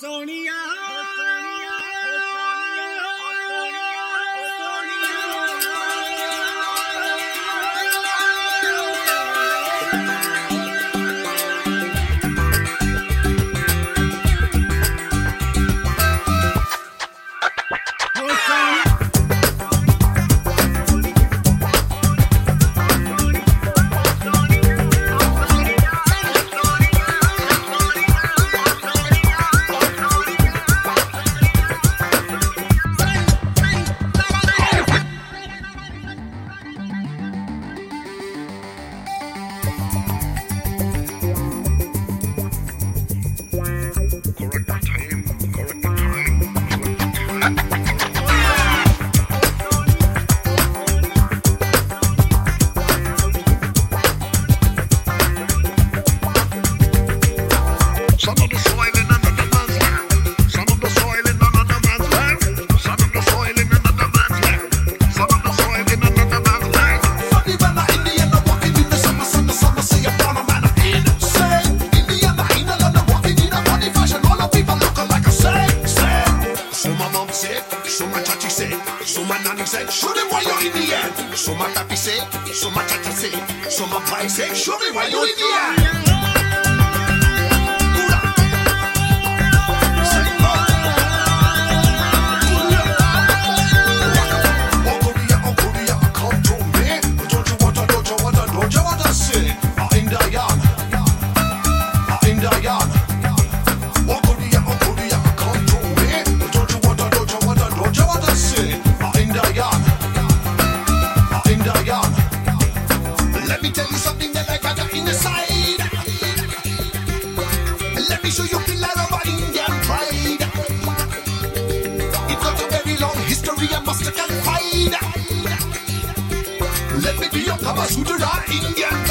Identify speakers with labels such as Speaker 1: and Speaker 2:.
Speaker 1: Sonia so my chachi say, so my nanny say, show them why you're in the end. So my papi say, so my chacha say, so my pai say, show me why you're in the end. Let me tell you something that I got inside. Let me show you pillar of our Indian pride. It got a very long history and must confide. Let me be your Kama Sutra Indian.